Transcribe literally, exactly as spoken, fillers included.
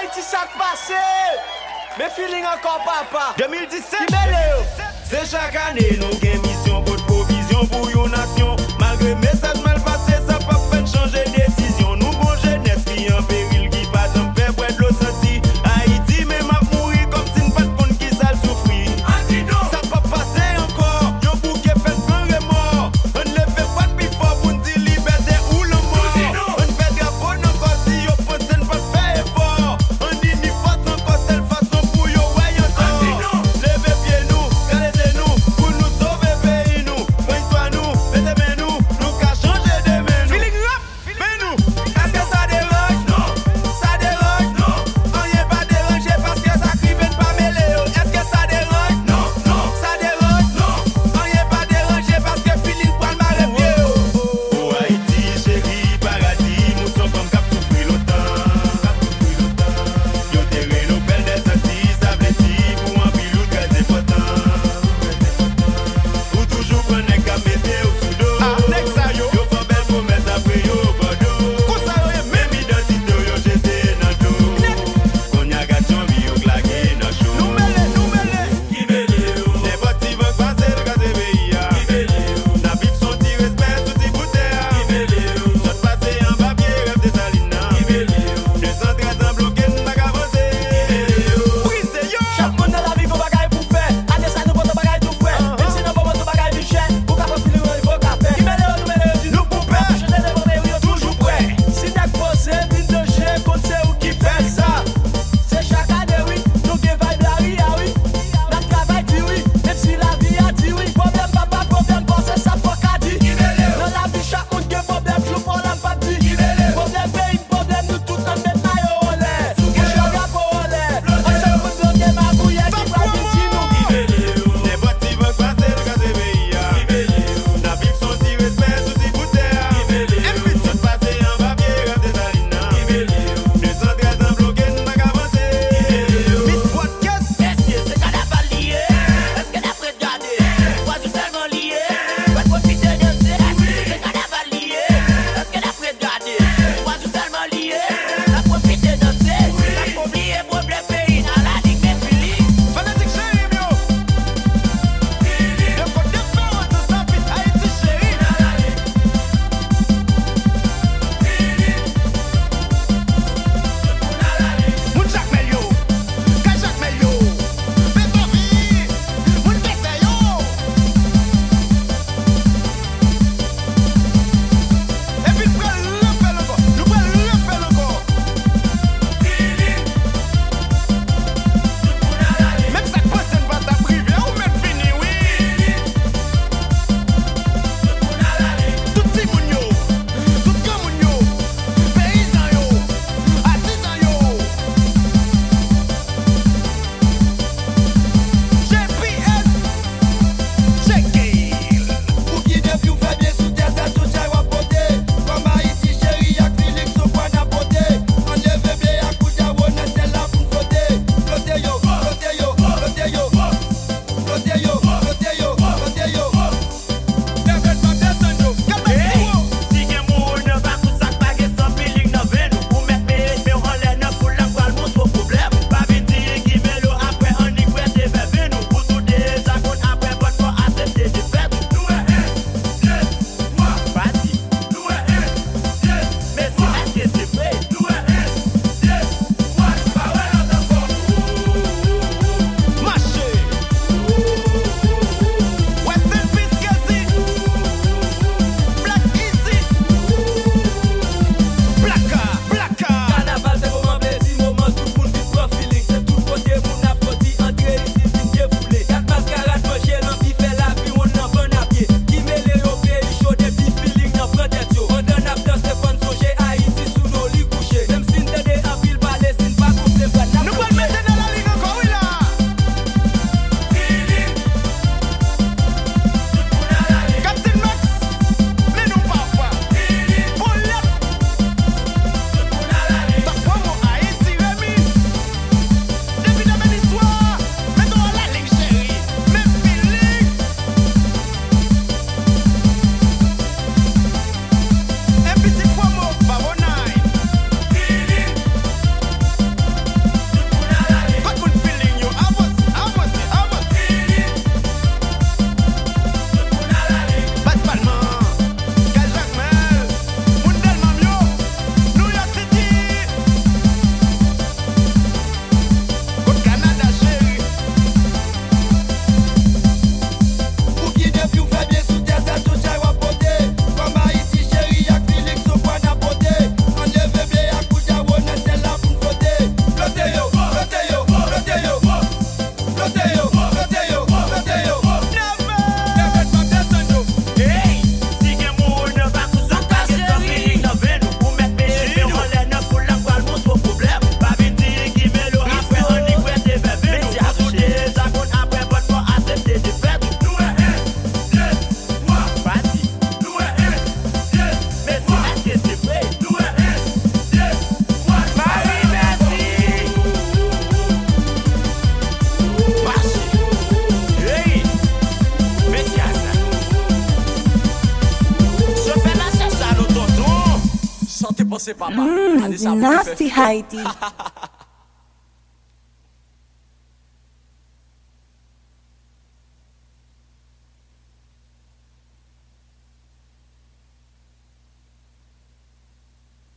Haïti, ça passé. Mes feelings encore papa. deux mille dix-sept. C'est chaque année, nous avons mission pour de provision pour une nation. Malgré message mal passé, ça pas fait changer décision. Nous, bon jeunesse qui en péril, qui pas d'un père, de l'eau senti. Haïti, même à mourir comme si nous pas de compte qui ça souffrir. Ça pas passé encore, yon bouquet fait grand remords. On ne fait pas de bifort pour nous dire liberté ou le mort. On fait drapeau encore si yon pense ne pas faire effort. On dit ni force encore, telle façon pour yon ouais encore. Levez pied nous, regardez nous, pour nous sauver pays nous. Point-toi nous, mettez nous, nous qu'à changer. Pensez papa. Mm, Allez, ça vous nasty fait. Haiti.